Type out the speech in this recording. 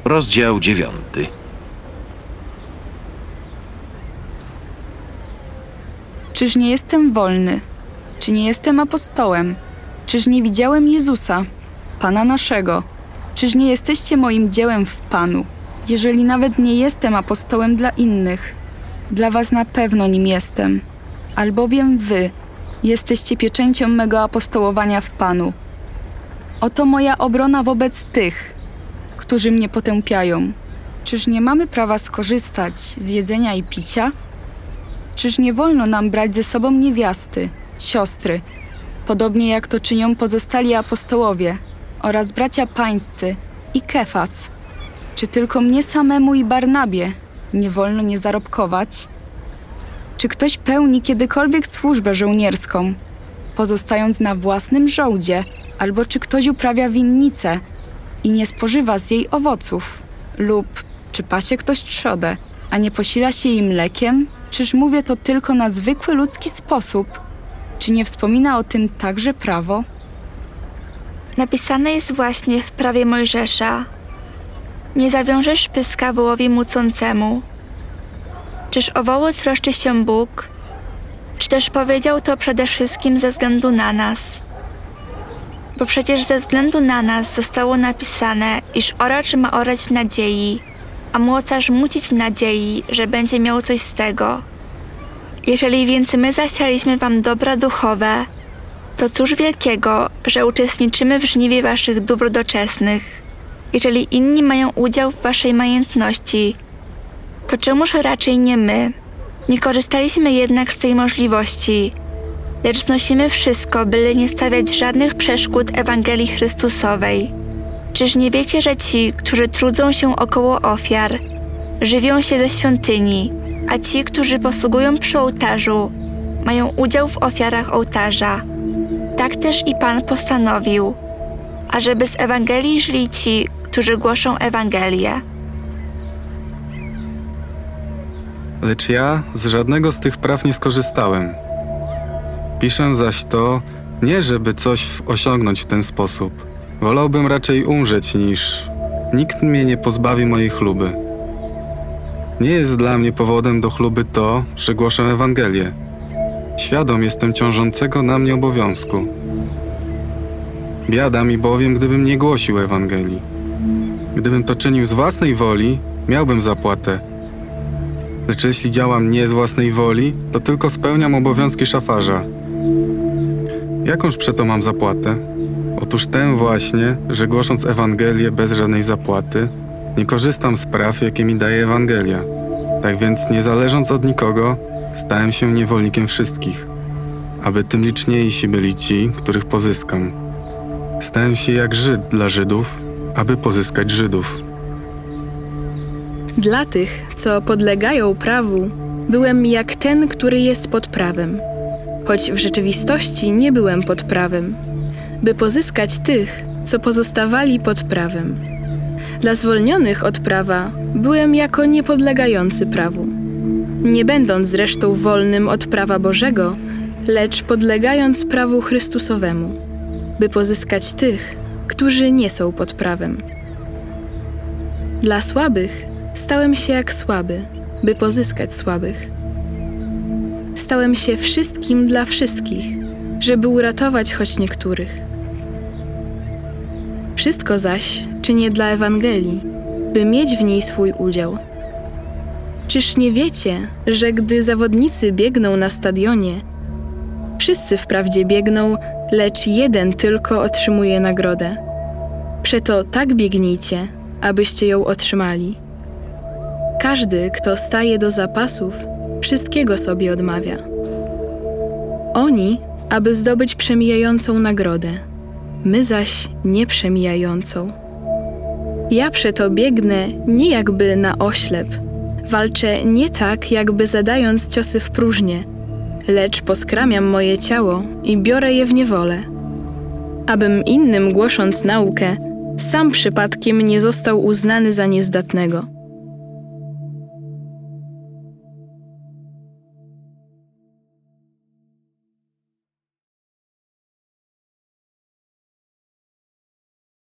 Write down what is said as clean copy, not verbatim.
Rozdział 9. Czyż nie jestem wolny? Czy nie jestem apostołem? Czyż nie widziałem Jezusa, Pana naszego? Czyż nie jesteście moim dziełem w Panu? Jeżeli nawet nie jestem apostołem dla innych, dla was na pewno nim jestem, albowiem wy jesteście pieczęcią mego apostołowania w Panu. Oto moja obrona wobec tych, którzy mnie potępiają. Czyż nie mamy prawa skorzystać z jedzenia i picia? Czyż nie wolno nam brać ze sobą niewiasty, siostry, podobnie jak to czynią pozostali apostołowie oraz bracia pańscy i Kefas? Czy tylko mnie samemu i Barnabie nie wolno nie zarobkować? Czy ktoś pełni kiedykolwiek służbę żołnierską, pozostając na własnym żołdzie, albo czy ktoś uprawia winnicę i nie spożywa z jej owoców? Lub czy pasie ktoś trzodę, a nie posila się jej mlekiem? Czyż mówię to tylko na zwykły ludzki sposób? Czy nie wspomina o tym także prawo? Napisane jest właśnie w prawie Mojżesza: nie zawiążesz pyska wołowi mucącemu. Czyż o woły troszczy się Bóg? Czy też powiedział to przede wszystkim ze względu na nas? Bo przecież ze względu na nas zostało napisane, iż oracz ma orać nadziei, a młocarz mucić nadziei, że będzie miał coś z tego. Jeżeli więc my zasialiśmy wam dobra duchowe, to cóż wielkiego, że uczestniczymy w żniwie waszych dóbr doczesnych. Jeżeli inni mają udział w waszej majętności, to czemuż raczej nie my? Nie korzystaliśmy jednak z tej możliwości, lecz znosimy wszystko, byle nie stawiać żadnych przeszkód Ewangelii Chrystusowej. Czyż nie wiecie, że ci, którzy trudzą się około ofiar, żywią się ze świątyni, a ci, którzy posługują przy ołtarzu, mają udział w ofiarach ołtarza? Tak też i Pan postanowił, ażeby z Ewangelii żyli ci, którzy głoszą Ewangelię. Lecz ja z żadnego z tych praw nie skorzystałem. Piszę zaś to, nie żeby coś osiągnąć w ten sposób. Wolałbym raczej umrzeć, niż nikt mnie nie pozbawi mojej chluby. Nie jest dla mnie powodem do chluby to, że głoszę Ewangelię. Świadom jestem ciążącego na mnie obowiązku. Biada mi bowiem, gdybym nie głosił Ewangelii. Gdybym to czynił z własnej woli, miałbym zapłatę. Lecz jeśli działam nie z własnej woli, to tylko spełniam obowiązki szafarza. Jakąż przeto mam zapłatę? Otóż tę właśnie, że głosząc Ewangelię bez żadnej zapłaty, nie korzystam z praw, jakie mi daje Ewangelia. Tak więc, nie zależąc od nikogo, stałem się niewolnikiem wszystkich, aby tym liczniejsi byli ci, których pozyskam. Stałem się jak Żyd dla Żydów, aby pozyskać Żydów. Dla tych, co podlegają prawu, byłem jak ten, który jest pod prawem, choć w rzeczywistości nie byłem pod prawem, by pozyskać tych, co pozostawali pod prawem. Dla zwolnionych od prawa byłem jako niepodlegający prawu, nie będąc zresztą wolnym od prawa Bożego, lecz podlegając prawu Chrystusowemu, by pozyskać tych, którzy nie są pod prawem. Dla słabych stałem się jak słaby, by pozyskać słabych. Stałem się wszystkim dla wszystkich, żeby uratować choć niektórych. Wszystko zaś czynię dla Ewangelii, by mieć w niej swój udział. Czyż nie wiecie, że gdy zawodnicy biegną na stadionie, wszyscy wprawdzie biegną, lecz jeden tylko otrzymuje nagrodę? Przeto tak biegnijcie, abyście ją otrzymali. Każdy, kto staje do zapasów, wszystkiego sobie odmawia. Oni, aby zdobyć przemijającą nagrodę, my zaś nieprzemijającą. Ja przeto biegnę nie jakby na oślep, walczę nie tak, jakby zadając ciosy w próżnię, lecz poskramiam moje ciało i biorę je w niewolę, abym innym głosząc naukę, sam przypadkiem nie został uznany za niezdatnego.